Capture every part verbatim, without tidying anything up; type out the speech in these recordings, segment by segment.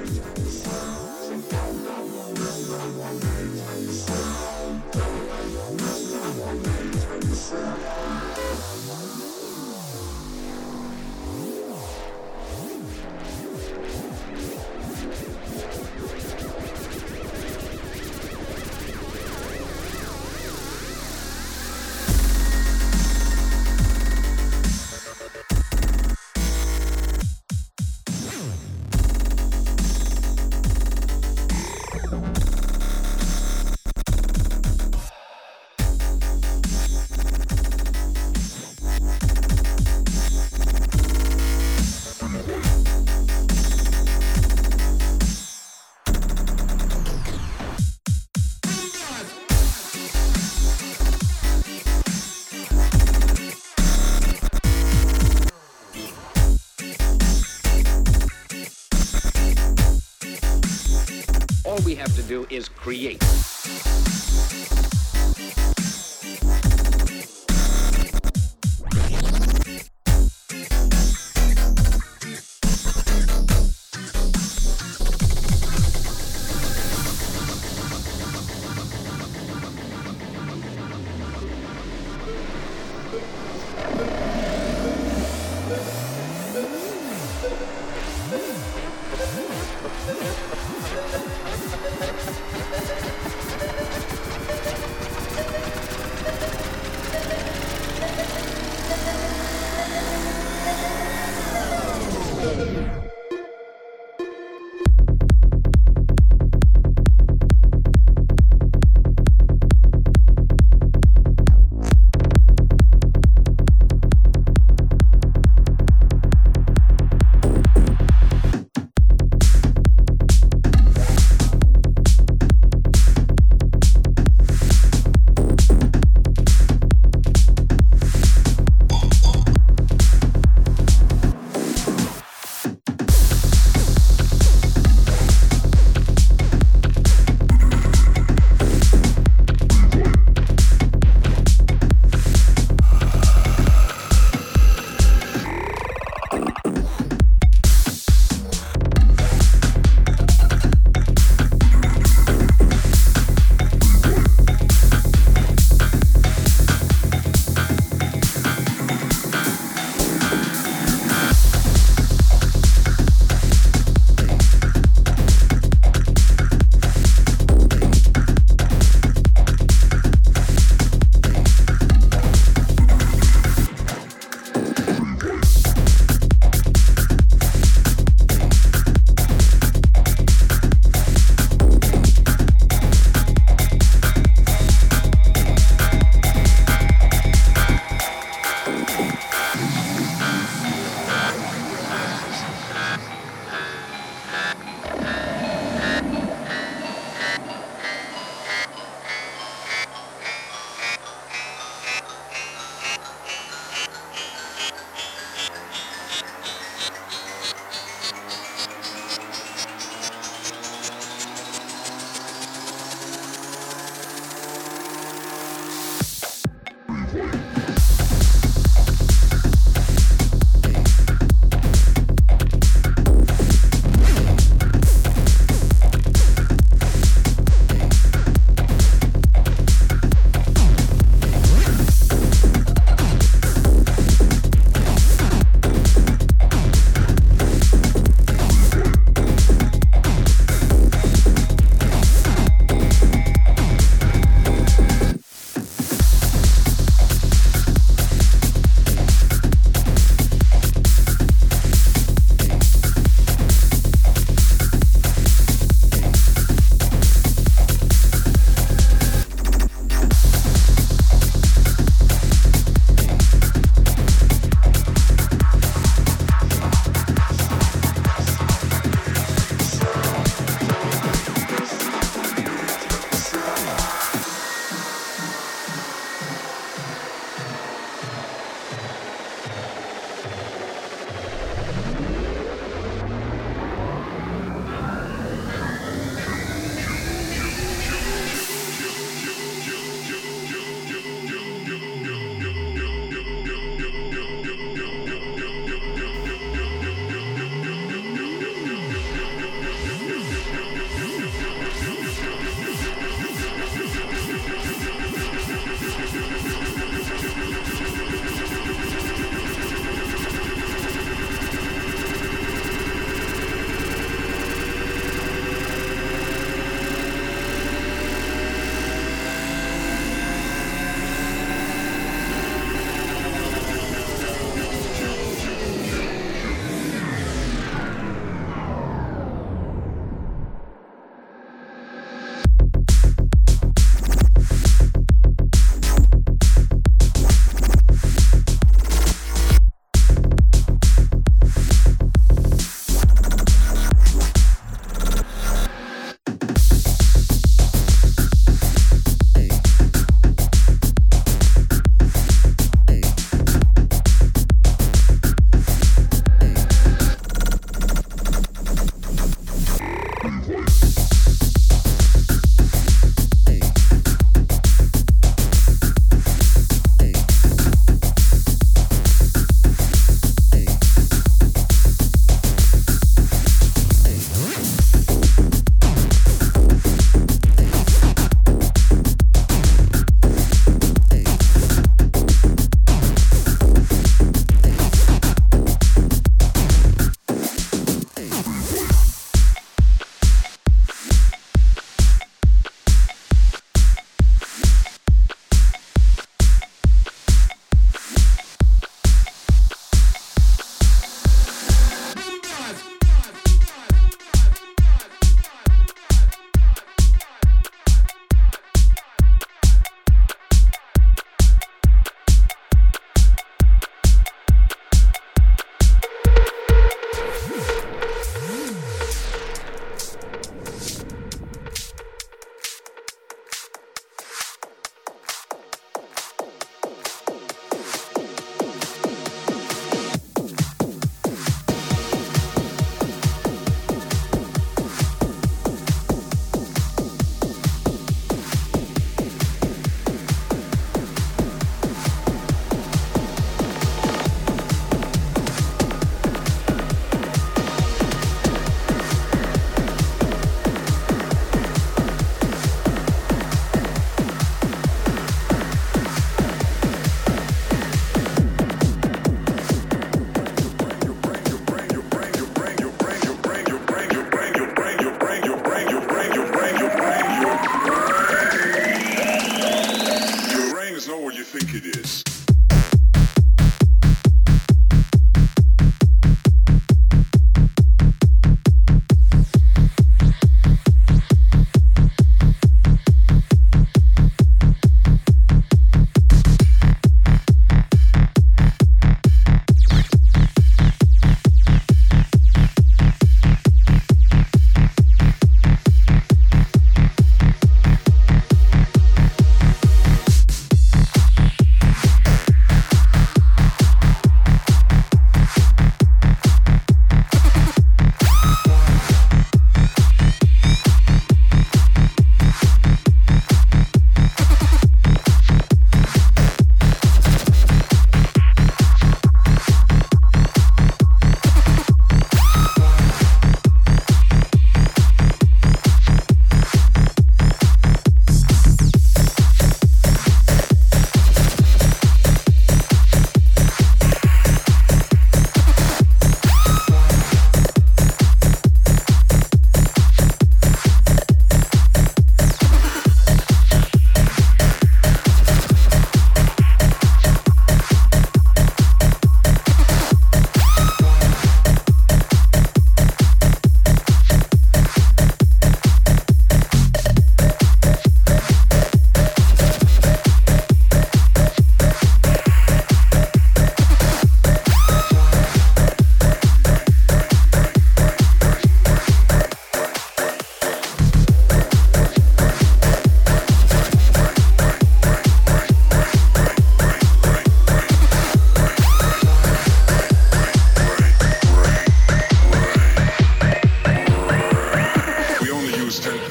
All we have to do is create.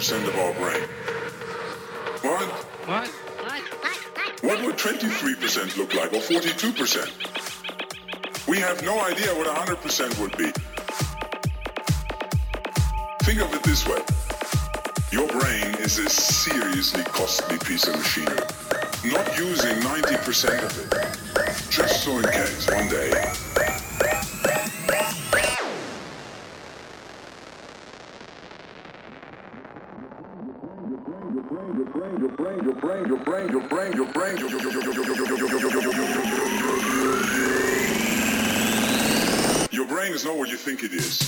percent of our brain. What? What? What? What would twenty-three percent look like, or forty-two percent? We have no idea what one hundred percent would be. Think of it this way. Your brain is a seriously costly piece of machinery. Not using ninety percent of it, just so in case one day. Your brain, your brain, your brain, your brain, your brain, your brain. Your brain is not what you think it is.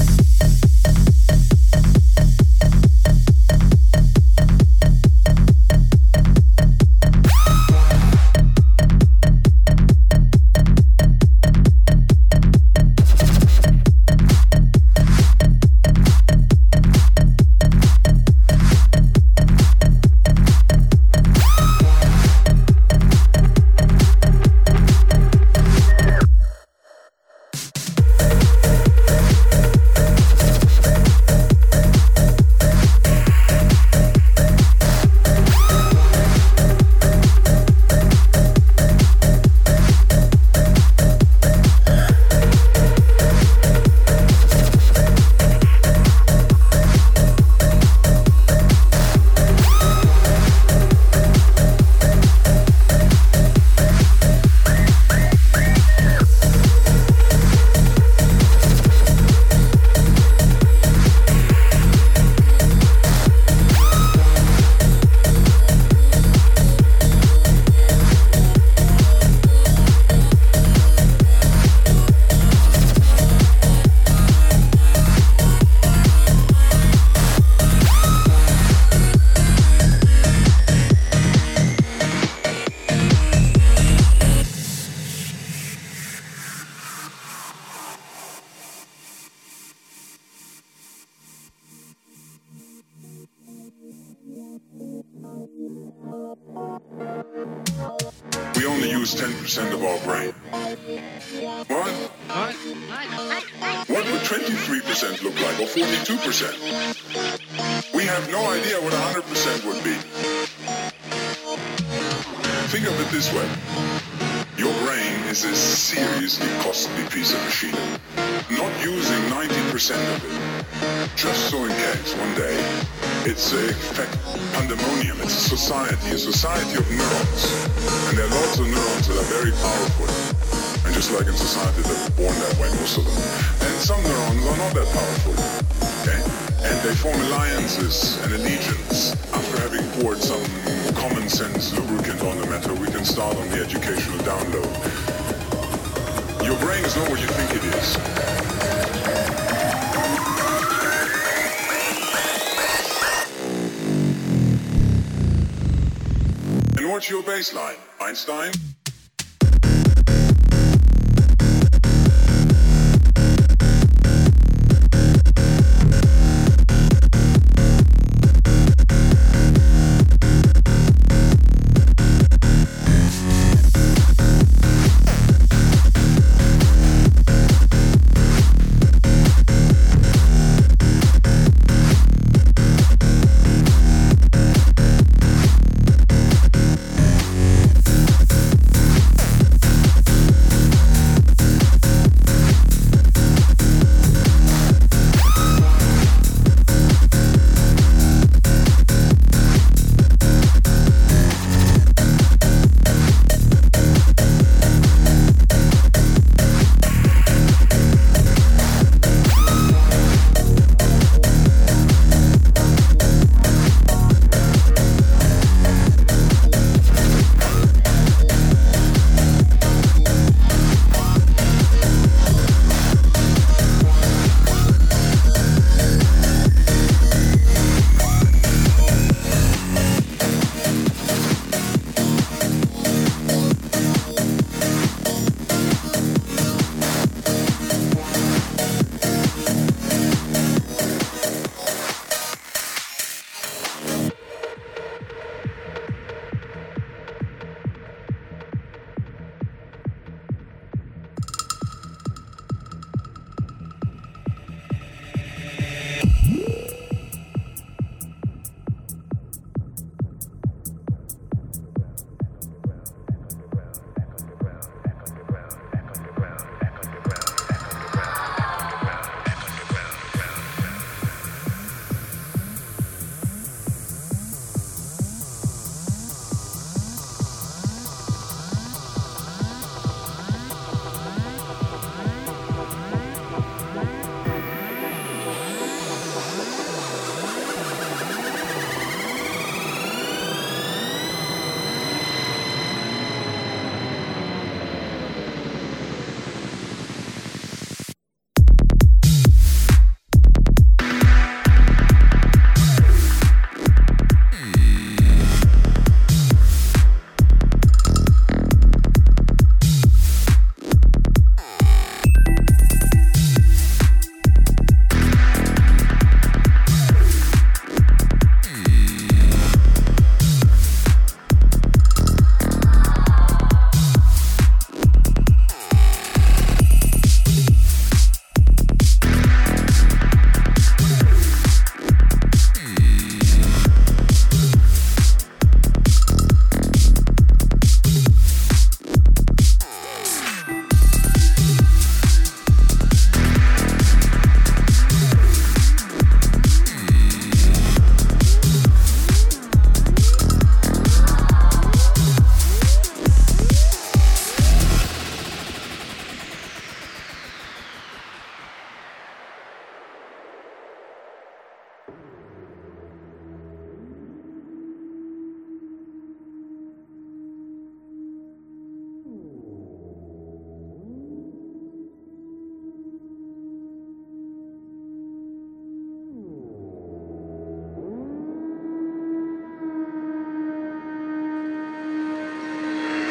We only use ten percent of our brain. What? What? What would twenty-three percent look like, or forty-two percent? We have no idea what one hundred percent would be. Think of it this way. Your brain is a seriously costly piece of machinery. Not using ninety percent of it, just so in case one day. It's a fact, pandemonium. It's a society, a society of neurons. And there are lots of neurons that are very powerful. And just like in society, they're born that way, most of them. And some neurons are not that powerful. Okay? And they form alliances and allegiance. After having poured some common sense lubricant on the matter, we can start on the educational download. Your brain is not what you think it is. And what's your baseline, Einstein?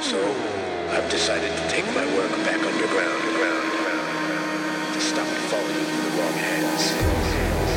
So I've decided to take my work back underground, ground, ground, to stop it falling into the wrong hands.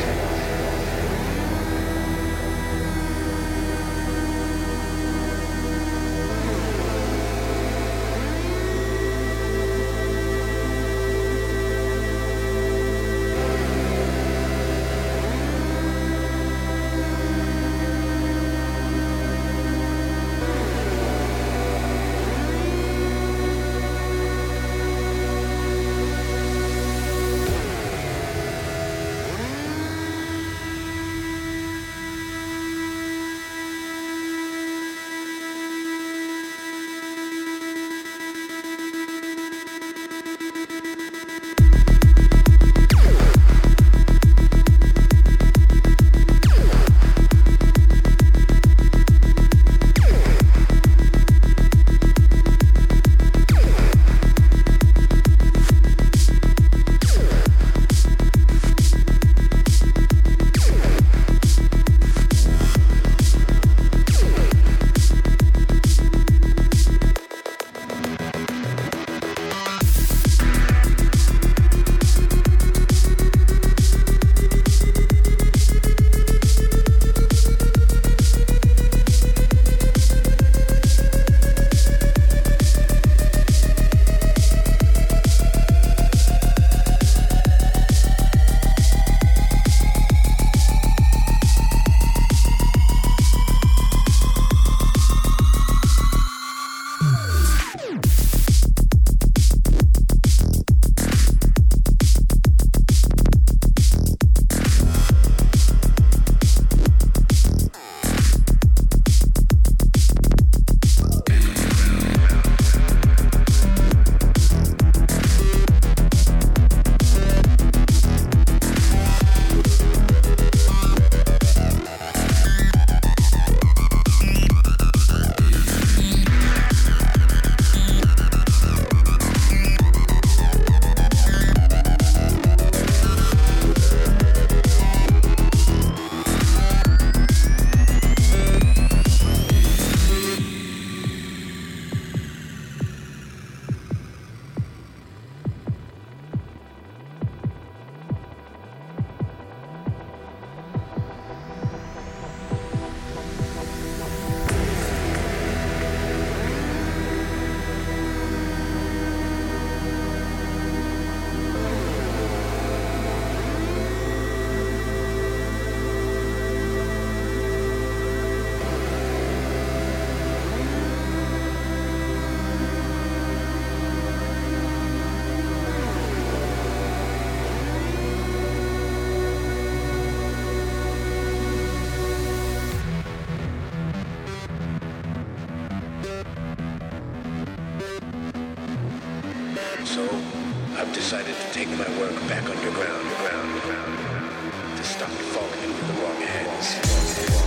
So I've decided to take my work back underground, ground, ground, to stop it falling into the wrong hands.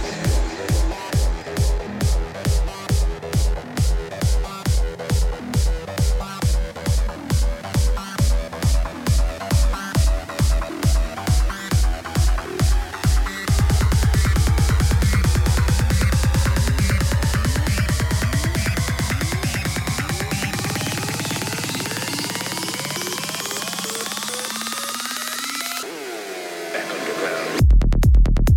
Back underground.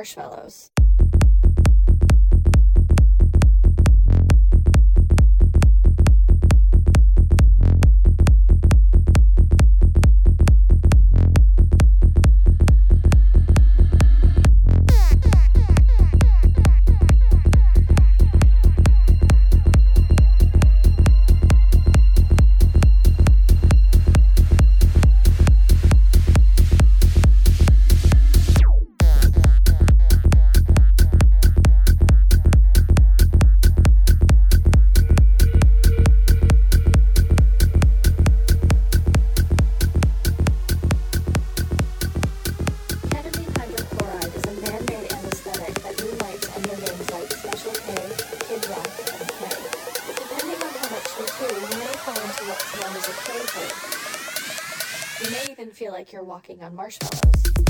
marshmallows. Feel like you're walking on marshmallows.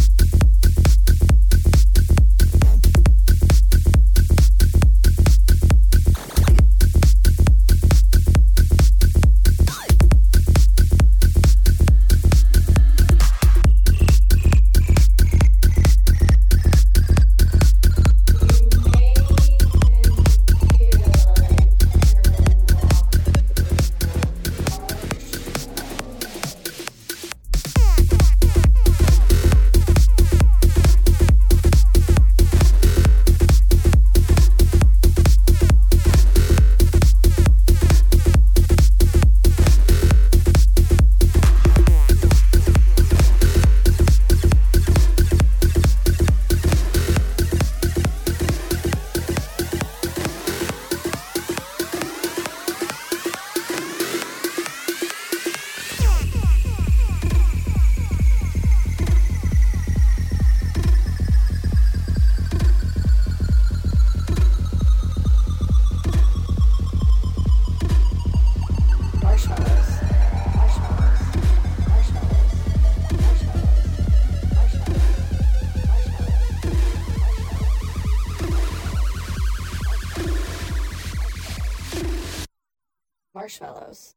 Marshmallows.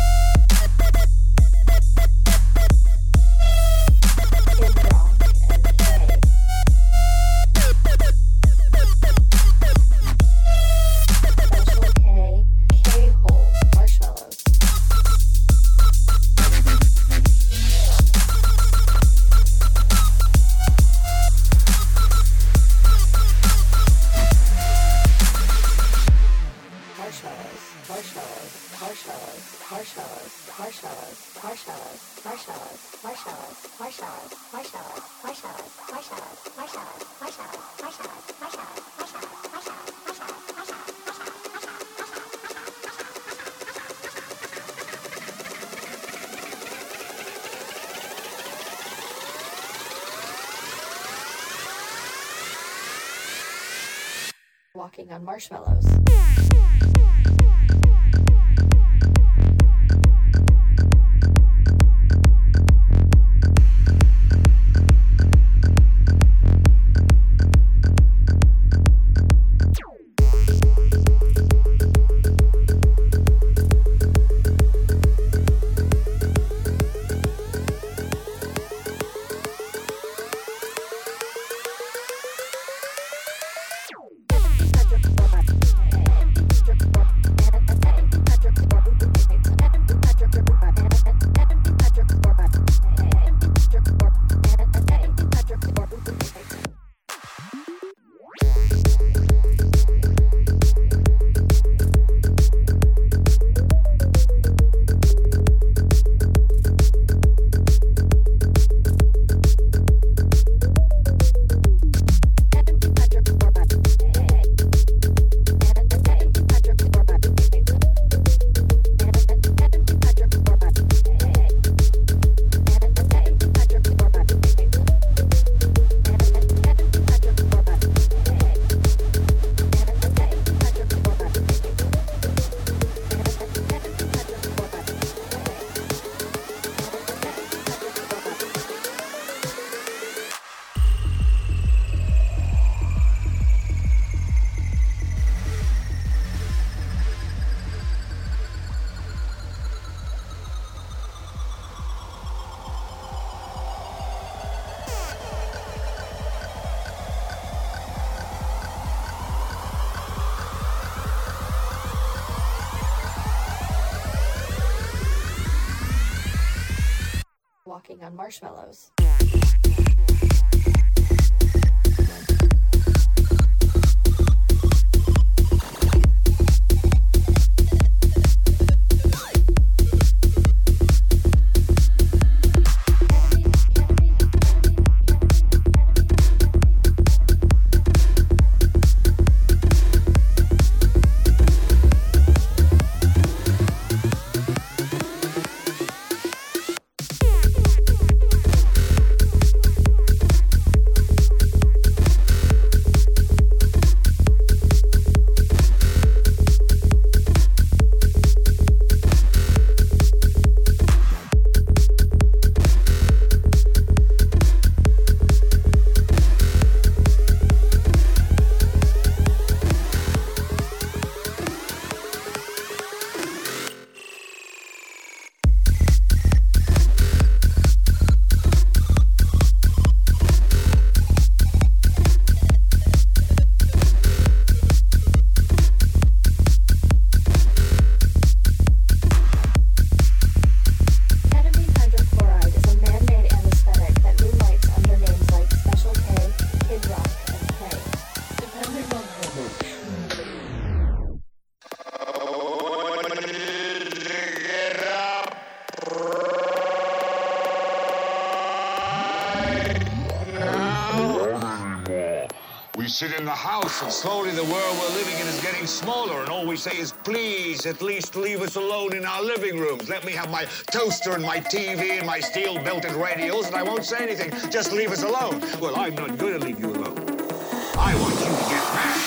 Walking on marshmallows. walking on marshmallows. Sit in the house, and slowly the world we're living in is getting smaller, and all we say is, please, at least leave us alone in our living rooms. Let me have my toaster and my T V and my steel-belted radios, and I won't say anything. Just leave us alone. Well, I'm not going to leave you alone. I want you to get mad.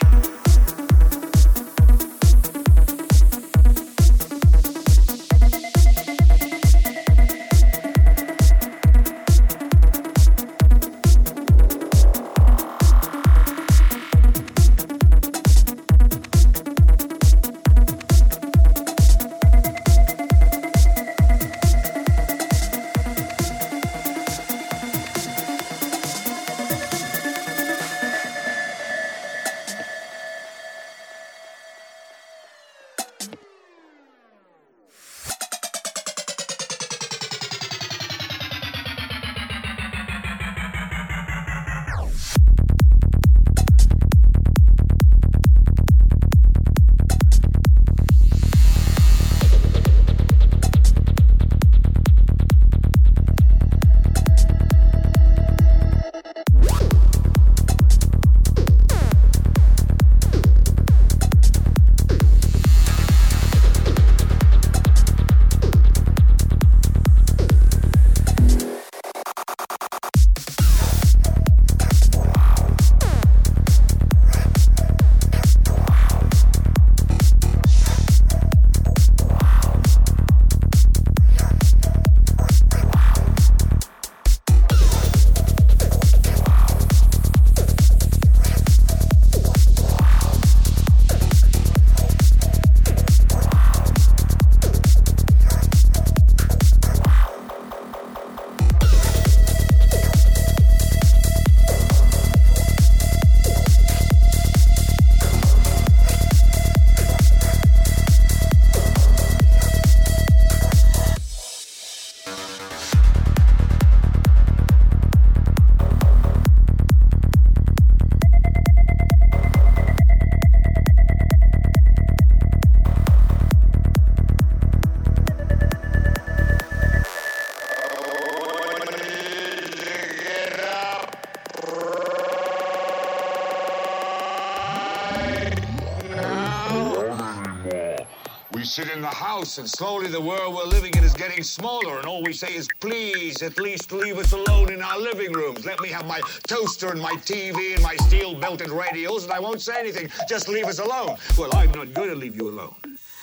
Sit in the house, and slowly the world we're living in is getting smaller, and all we say is, please, at least leave us alone in our living rooms. Let me have my toaster and my T V and my steel-belted radios, and I won't say anything. Just leave us alone. Well, I'm not going to leave you alone.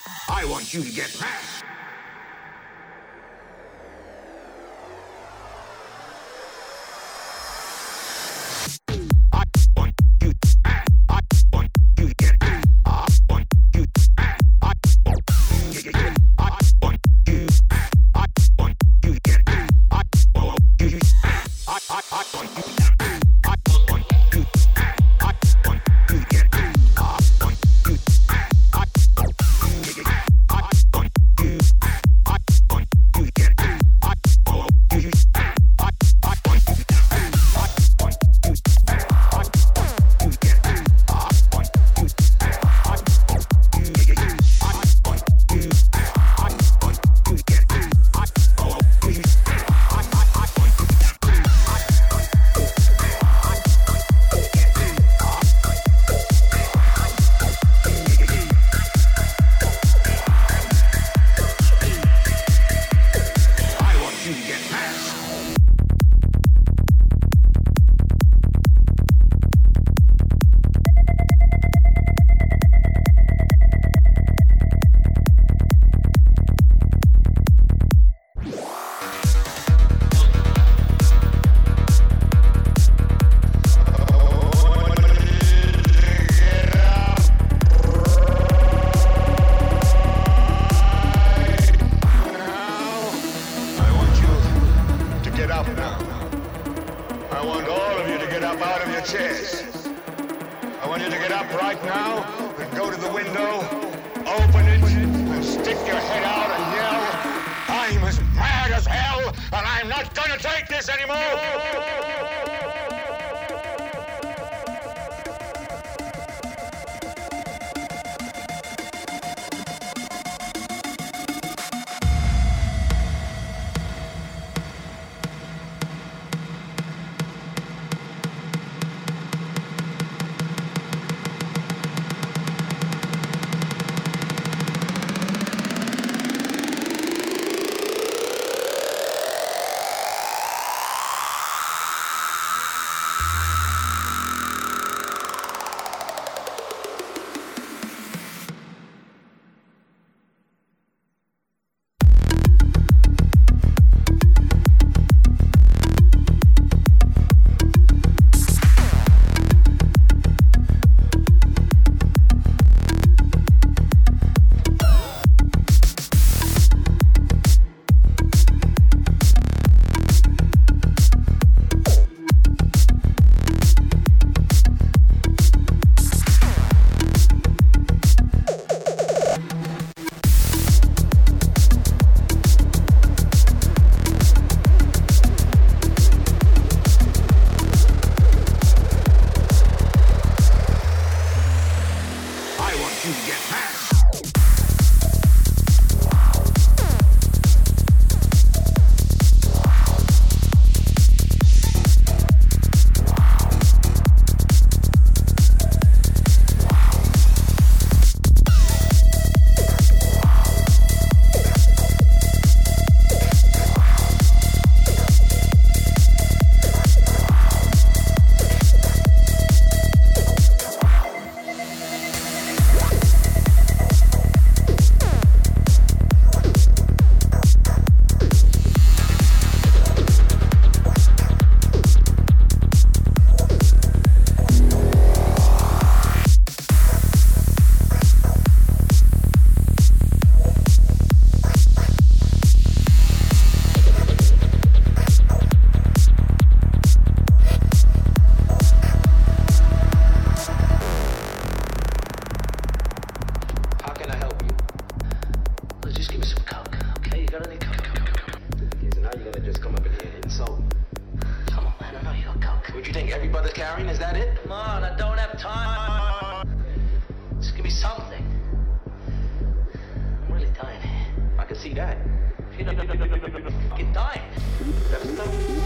I want you to get mad. You Just give me some coke, okay? You got any coke? Okay, so now you're gonna just come up in here and insult me. Come on, man, I know you got coke. What you think every brother's carrying? Is that it? Come on, I don't have time. Just give me something. I'm really dying here. I can see that. You know, you're fucking dying. That's enough.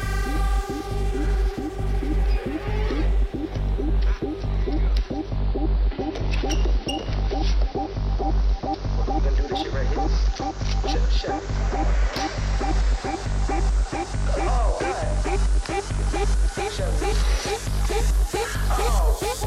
We're gonna do this shit right here. Shut, shut. Oh, what? Shut it. Oh.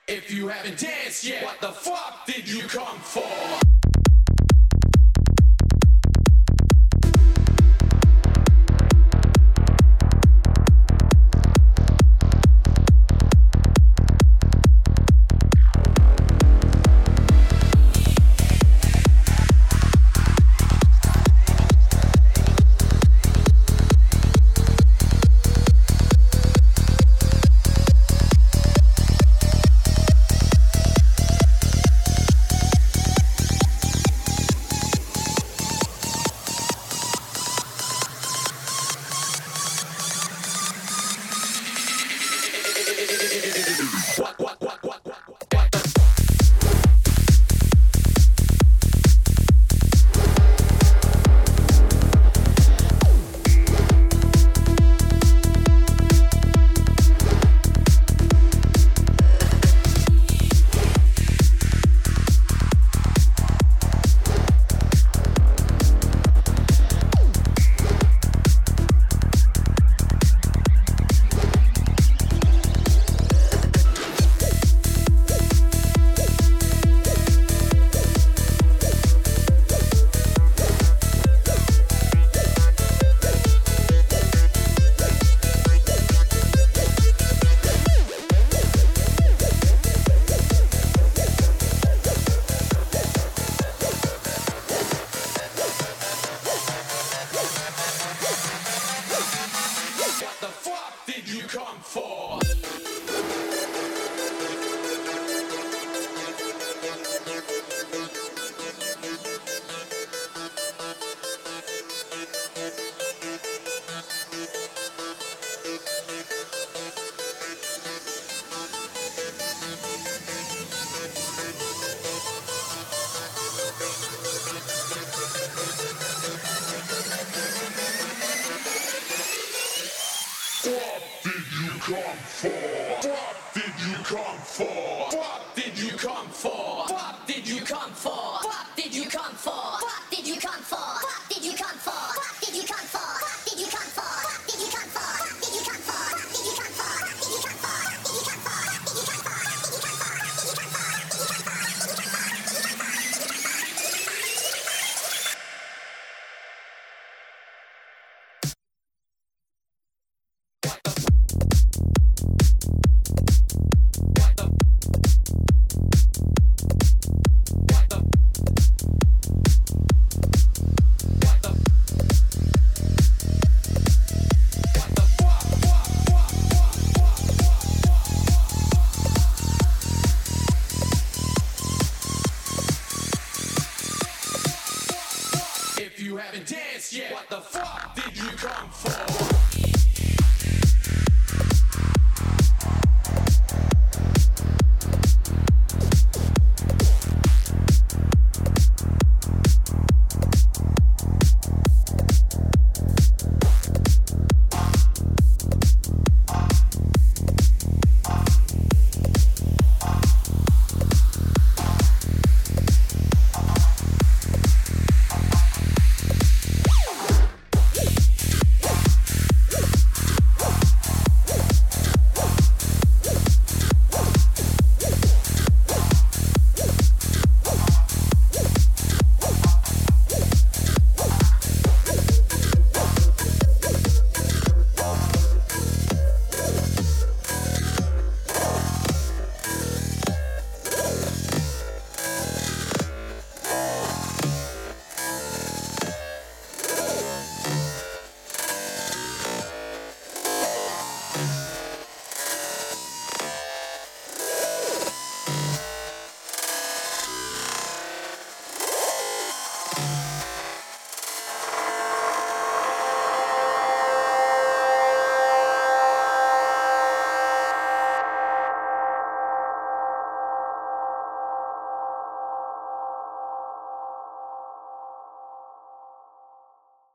If you haven't danced yet, what the fuck did you come for?